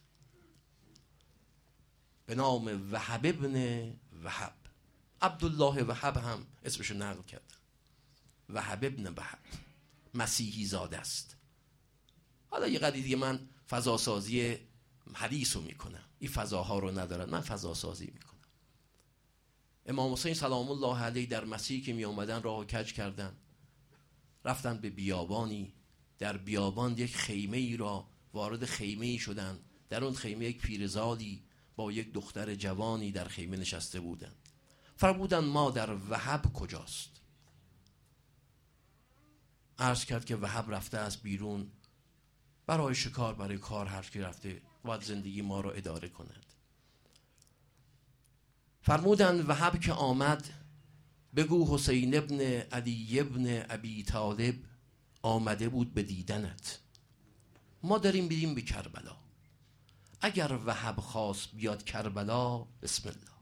به نام وهب ابن وهب. عبدالله وهب هم اسمشو نقل کرد. وهب ابن وهب مسیحی زاده است. حالا یه قدری دیگه من فضاسازی حدیث رو میکنم، این فضاها رو ندارن، من فضاسازی میکنم. امام حسین سلام الله علیه در مسیح که می آمدن راه کج کردن، رفتن به بیابانی، در بیابان یک خیمه ای را وارد خیمه ای شدن. در اون خیمه یک پیرزادی با یک دختر جوانی در خیمه نشسته بودن. فرمودن مادر وهب کجاست؟ عرض کرد که وهب رفته است بیرون برای شکار، برای کار هر کی رفته باید زندگی ما را اداره کند. فرمودند وهب که آمد بگو حسین ابن علی ابن ابی طالب آمده بود به دیدنت. ما داریم بریم به کربلا. اگر وهب خواست بیاد کربلا بسم الله.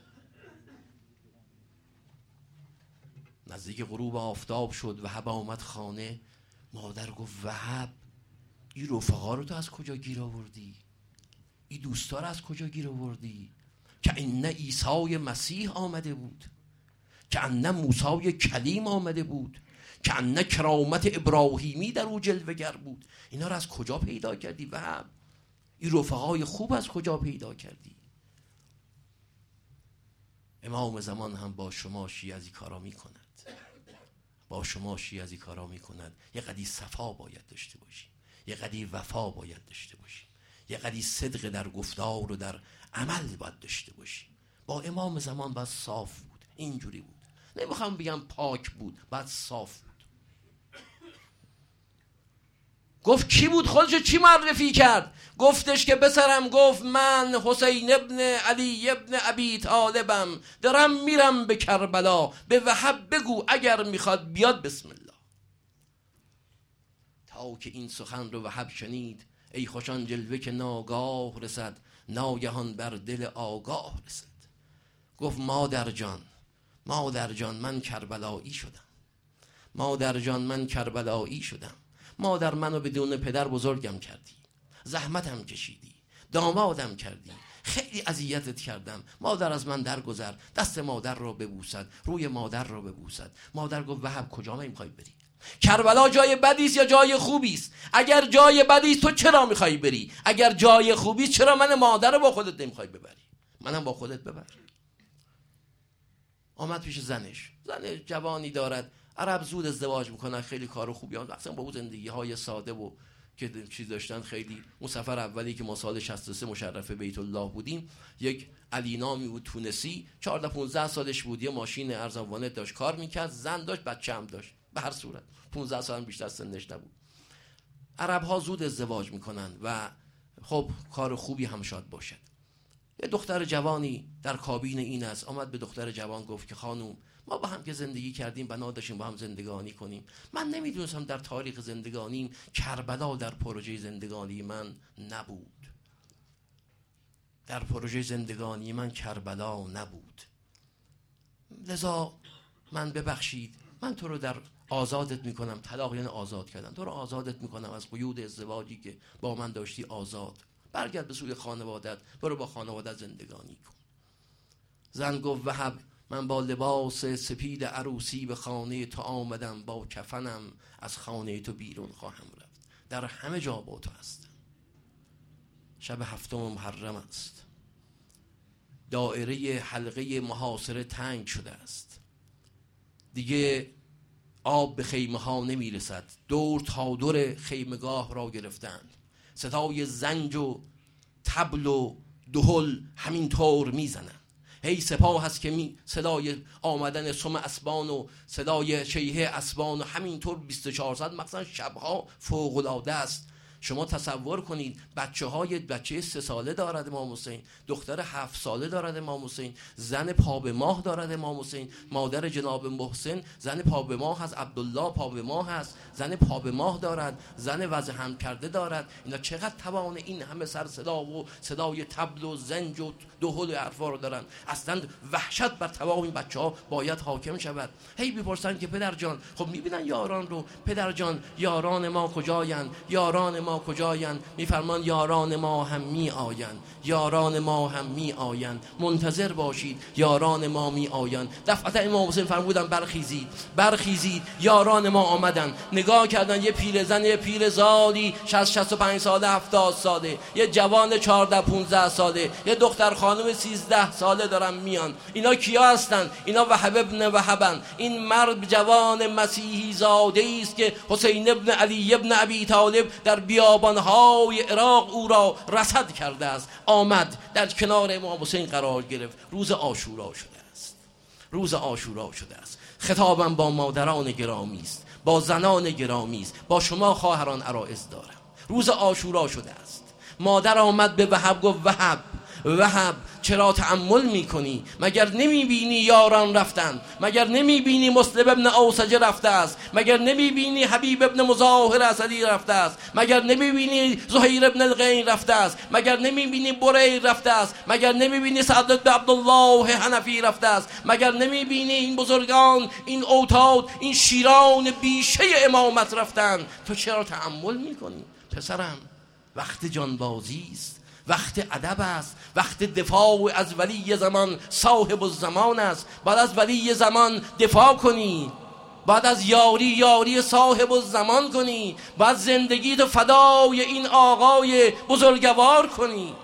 نزدیک غروب آفتاب شد، وهب آمد خانه. مادر گفت وهب این رفقا رو تو از کجا گیر آوردی؟ این دوستا رو از کجا گیر آوردی؟ که ان عیسی مسیح آمده بود، که ان موسی کلیم آمده بود، که ان کرامت ابراهیمی در او جلوه‌گر بود. اینا رو از کجا پیدا کردی وهب؟ این رفقای خوب از کجا پیدا کردی؟ امام زمان هم با شما شیعه از این کارا میکند، با شما شیعه از این کارا میکند. یه قدری صفا باید داشته باشیم، یه قدری وفا باید داشته باشیم، یه قدری صدق در گفتار و در عمل باید داشته باشیم. با امام زمان باید صاف بود، اینجوری بود. نمیخوام بگم پاک بود، باید صاف بود. گفت کی بود؟ خودشو چی معرفی کرد؟ گفتش که بسرم گفت من حسین ابن علی ابن ابی طالبم، دارم میرم به کربلا، به وهب بگو اگر میخواد بیاد بسم الله. تا که این سخن رو وهب شنید، ای خوشان جلوه که ناگاه رسد، ناگهان بر دل آگاه رسد. گفت مادر جان من کربلایی شدم، مادر جان من کربلایی شدم. مادر منو بدون پدر بزرگم کردی، زحمتم کشیدی، دامادم کردی، خیلی اذیتت کردم. مادر از من درگذر، دست مادر رو ببوسد، روی مادر رو ببوسد. مادر گفت وهب کجا میخوای بری؟ کربلا جای بدی است یا جای خوبی است؟ اگر جای بدی است تو چرا میخوای بری؟ اگر جای خوبی است چرا من مادر رو با خودت نمیخوای ببری؟ منم با خودت ببر. آمد پیش زنش. زن جوانی دارد، عرب زود ازدواج میکنن، خیلی کار خوبی هست. اصلا با اون زندگی های ساده و که چیز داشتن. خیلی اون سفر اولی که ما سال 63 مشرف بیت الله بودیم، یک علی نامی بود تونسی، 14-15 سالش بود، یه ماشین ارزان وانت داشت کار میکرد، زن داشت، بچه هم داشت. به هر صورت 15 سال هم بیشتر سنش نبود. عرب ها زود ازدواج میکنن و خب کار خوبی هم شاید باشد. یه دختر جوانی در کابین این است، آمد به دختر جوان گفت که خانوم ما با هم که زندگی کردیم، بنا داشتیم با هم زندگانی کنیم. من نمیدونستم در تاریخ زندگانیم کربلا در پروژه زندگانی من نبود. در پروژه زندگانی من کربلا نبود. لذا من ببخشید، من تو رو در آزادت میکنم. طلاق یعنی آزاد کردن. تو رو آزادت میکنم از قیود ازدواجی که با من داشتی. آزاد برگرد به سوی خانوادت، برو با خانوادت زندگانی کن. زن گفت وهب من با لباس سپید عروسی به خانه تو آمدم، با کفنم از خانه تو بیرون خواهم رفت. در همه جا با تو هستم. شب 7 محرم است. دایره حلقه محاصره تنگ شده است. دیگه آب به خیمه ها نمی رسد. دور تا دور خیمگاه را گرفتند. صدای زنج و طبل و دهل همینطور میزنند. هی سپاه هست که صدای آمدن سم اسبان و صدای شیهه اسبان و همینطور 24 ساعت، مثلا شبها فوق العاده است. شما تصور کنید بچه 3 ساله دارد امام حسین، دختر 7 ساله دارد امام حسین، زن پا به ماه دارد امام حسین، مادر جناب محسن زن پا به ماه هست، عبدالله پا به ماه هست، زن پا به ماه دارد، زن وضع هم کرده دارد. اینا چقدر توان این همه سر صدا و صدای طبل و زنج و دهل و حرفا رو دارن؟ اصلا وحشت بر تمام این بچه‌ها باید حاکم شود. هی میپرسن که پدر جان، خب میبینن یاران رو، پدر جان یاران ما کجایند؟ یاران ما کجایند؟ میفرمان یاران ما هم میآیند، یاران ما هم میآیند، منتظر باشید، یاران ما میآیند. دفعتا امام حسین فرمودن برخیزید، یاران ما آمدن. نگاه کردن، یه پیرزن، یه پیرزادی 65 ساله، 70 ساله، یه جوان 14-15 ساله، یه دختر خانم 13 ساله دارن میان. اینا کیا هستن؟ اینا وهب ابن وهبن. این مرد جوان مسیحی زاده است که حسین ابن علی ابن ابی طالب در بیابانهای عراق او را رصد کرده است. آمد در کنار امام حسین قرار گرفت. روز عاشورا شده است. خطابم با مادران گرامی است، با زنان گرامی است، با شما خواهران عرائض دارم. روز عاشورا شده است. مادر آمد به وهب گفت وهب چرا تأمل میکنی؟ مگر نمیبینی یاران رفتن؟ مگر نمیبینی مسلم ابن اوسجه رفته است؟ مگر نمیبینی حبیب ابن مظاهر اسدی رفته است؟ مگر نمیبینی زهیر ابن القین رفته است؟ مگر نمیبینی بریر رفته است؟ مگر نمیبینی سعد بن عبدالله حنفی رفته است؟ مگر نمیبینی این بزرگان، این اوتاد، این شیران بیشه امامت رفتن؟ تو چرا تأمل میکنی؟ پسرم، وقت جانبازی است، وقت ادب است، وقت دفاع از ولی زمان صاحب الزمان است. بعد از ولی زمان دفاع کنی، بعد از یاری صاحب الزمان کنی، بعد زندگی تو فدای این آقای بزرگوار کنی.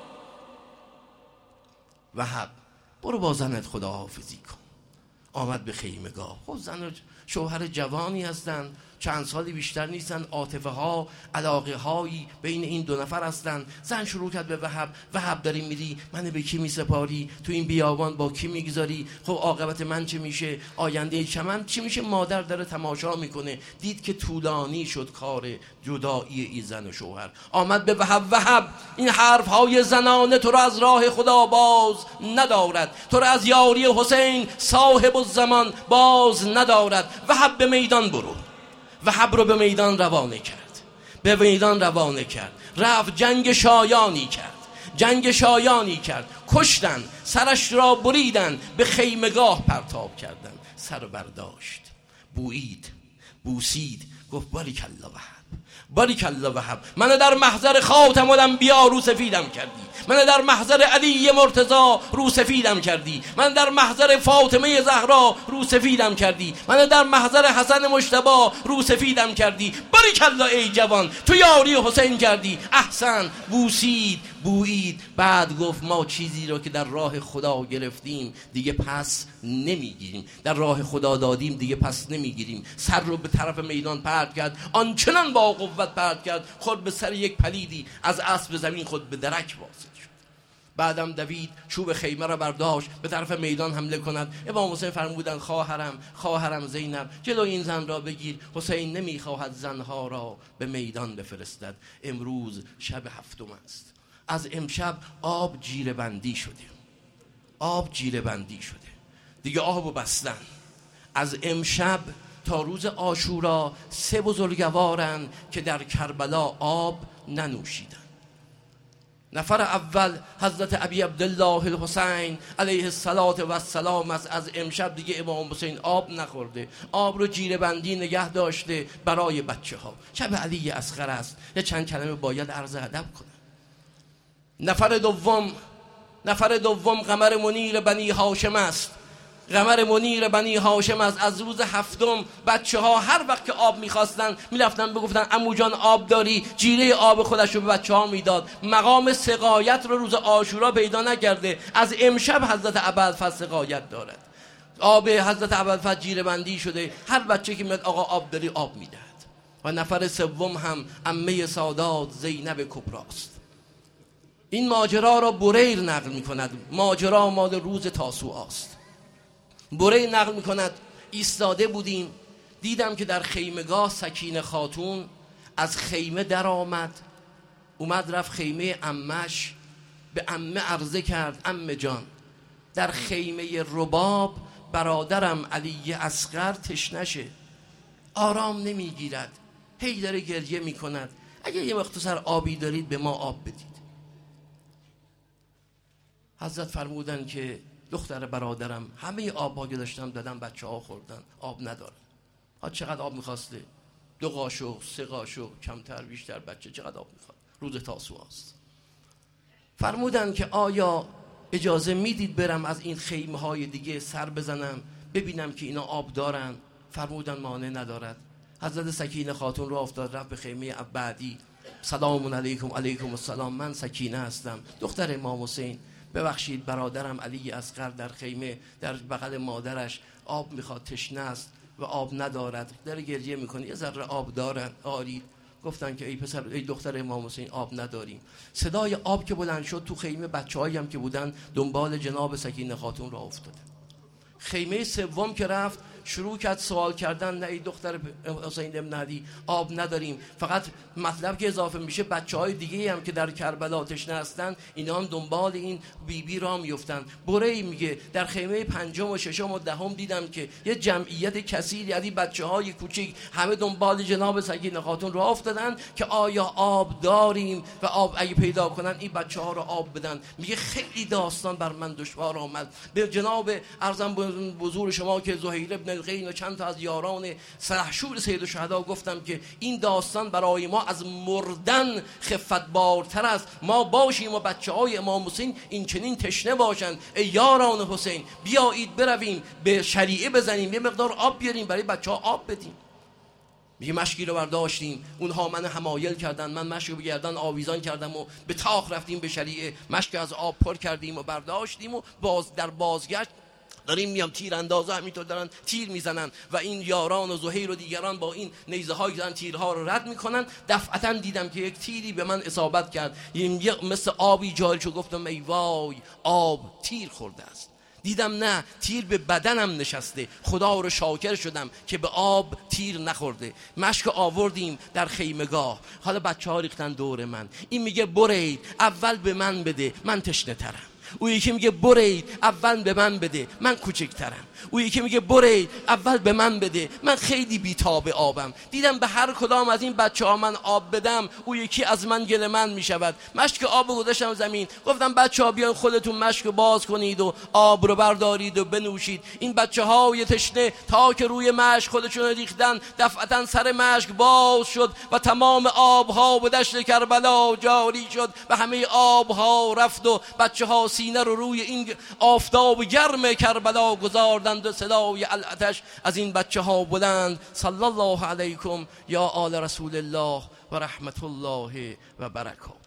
وهب برو با زنت خداحافظی کن. آمد به خیمگاه. خب زن و شوهر جوانی هستند، چند سالی بیشتر نیستن، عاطفه ها، علاقه هایی بین این دو نفر هستن. زن شروع کرد به وهب داری میری، منو به کی میسپاری؟ تو این بیابان با کی میگذاری؟ خب عاقبت من چه میشه؟ آینده چمن چی میشه؟ مادر داره تماشا میکنه، دید که طولانی شد کار جدایی این زن و شوهر. آمد به وهب این حرف های زنانه تو رو از راه خدا باز ندارد، تو رو از یاری حسین صاحب الزمان باز ندارد. وهب به میدان برو. وهب رو به میدان روانه کرد، رفت جنگ شایانی کرد، کشتن، سرش را بریدن، به خیمگاه پرتاب کردن، سر برداشت، بوسید، گفت باریکالله وهب، منو در محضر خاتم الانبیا رو سفیدم کردی، منو در محضر علی مرتضی رو سفیدم کردی، من در محضر فاطمه زهرا رو سفیدم کردی، من در محضر حسن مجتبی رو سفیدم کردی. باریکالله ای جوان، تو یاری حسین کردی. احسن. بویید. بعد گفت ما چیزی رو که در راه خدا گرفتیم دیگه پس نمیگیریم، در راه خدا دادیم دیگه پس نمیگیریم. سر رو به طرف میدان پرت کرد، آنچنان با قوت پرت کرد خود به سر یک پلیدی از اسب زمین خود به درک واصل شد. بعدم دوید، چوب خیمه را برداشت به طرف میدان حمله کند. امام حسین فرمودند خواهرم زینب جلو این زن را بگیر، حسین نمیخواهد زنها را به میدان بفرستد. امروز شب هفتم است، از امشب آب جیره بندی شده، دیگه آبو بستن. از امشب تا روز عاشورا 3 بزرگوارن که در کربلا آب ننوشیدن. نفر اول حضرت ابی عبدالله الحسین علیه السلام است. از امشب دیگه امام حسین آب نخورده، آب رو جیره بندی نگه داشته برای بچه ها. شب علی اصغر است، یه چند کلمه باید عرض ادب کنه. نفر دوم قمر منیر بنی هاشم است. از روز هفتم بچه ها هر وقت که آب میخواستن میرفتن بگفتن عمو جان آب داری، جیره آب خودش رو به بچه ها میداد. مقام سقایت رو روز عاشورا پیدا نکرده، از امشب حضرت ابوالفضل سقایت دارد. آب حضرت ابوالفضل جیره بندی شده، هر بچه که میاد آقا آب داری آب میدهد. و نفر سوم هم عمه سادات زینب کبراست. این ماجرا را بریر نقل میکند، ماجرا مال روز تاسوعاست. بریر نقل میکند ایستاده بودیم، دیدم که در خیمگاه سکینه خاتون از خیمه در اومد رفت خیمه عمش، به عمه عرضه کرد عمه جان در خیمه رباب برادرم علی اصغر تشنشه، آرام نمیگیرد، هی داره گریه میکند، اگه یه مختصر آبی دارید به ما آب بدید. حضرت فرمودن که دختر برادرم همه آب‌ها که داشتم دادم، بچه ها خوردن، آب ندارن. چقدر آب میخواسته؟ 2 قاشق 3 قاشق، کمتر بیشتر، بچه چقدر آب میخواد؟ روز تاسوعاست. فرمودن که آیا اجازه میدید برم از این خیمه های دیگه سر بزنم ببینم که اینا آب دارن؟ فرمودن مانع ندارد. حضرت سکینه خاتون را افتاد رفت به خیمه بعدی. سلام علیکم. علیکم السلام، من سکینه هستم، دختر امام حسین. ببخشید برادرم علی اصغر در خیمه در بغل مادرش آب میخواد، تشنه است و آب ندارد، داره گریه میکنه، یه ذره آب دارن آرید. گفتن که ای پسر، ای دختر امام حسین آب نداریم. صدای آب که بلند شد تو خیمه، بچه‌هایی هم که بودن دنبال جناب سکینه خاتون را افتادن. خیمه سوم که رفت شروع کرد سوال کردن. نه ای دختر حسین ابن علی آب نداریم. فقط مطلب که اضافه میشه بچهای دیگه هم که در کربلا تشنه هستن اینا هم دنبال این بیبی را میفتن. برهی میگه در خیمه پنجم و ششم و دهم دیدم که یه جمعیت کثیری از این بچهای کوچیک همه دنبال جناب سکینه خاتون راه افتادن که آیا آب داریم و آب اگه پیدا کنن این بچه‌ها رو آب بدن. میگه خیلی داستان بر من دشوار آمد. به جناب ارزم حضور شما که زهیر ابن القین و چند تا از یاران سلحشور سید الشهدا گفتم که این داستان برای ما از مردن خفتبارتر است. ما باشیم و بچه‌های امام حسین این چنین تشنه باشند. ای یاران حسین بیایید برویم به شریعه بزنیم، یه مقدار آب بیاریم برای بچه‌ها آب بدیم. میگه مشکی رو برداشتیم، اونها من حمایل کردن، من مشک رو به گردن آویزان کردم و به تاخ رفتیم به شریعه، مشک از آب پر کردیم و برداشتیم و در بازگشت داریم میام تیر اندازه همینطور دارن تیر میزنن و این یاران و زهیر و دیگران با این نیزه های دارن تیرها رو رد میکنن. دفعتا دیدم که یک تیری به من اصابت کرد، مثل آبی جاری شد. گفتم ای وای آب تیر خورده است. دیدم نه، تیر به بدنم نشسته. خدا رو شاکر شدم که به آب تیر نخورده. مشک آوردیم در خیمگاه. حالا بچه‌ها ریختن دور من. این میگه برید اول به من بده، من تشنه ترم. او یکی میگه برید اول به من بده، من کوچکترم. او یکی میگه برید اول به من بده، من خیلی بی‌تاب آبم. دیدم به هر کدام از این بچه‌ها من آب بدم او یکی از من گله من میشود. مشک آب گذاشتم زمین، گفتم بچه‌ها بیان خودتون مشک باز کنید و آب رو بردارید و بنوشید. این بچه‌های تشنه تا که روی مشک خودشون ریختن، دفعتاً سر مشک باز شد و تمام آب‌ها به دشت کربلا جاری شد و همه آب‌ها رفت و بچه‌ها سینه رو روی این آفتاب گرم کربلا گذاردند و صدای العطش از این بچه ها بلند. صلی الله علیکم یا آل رسول الله و رحمت الله و برکاته.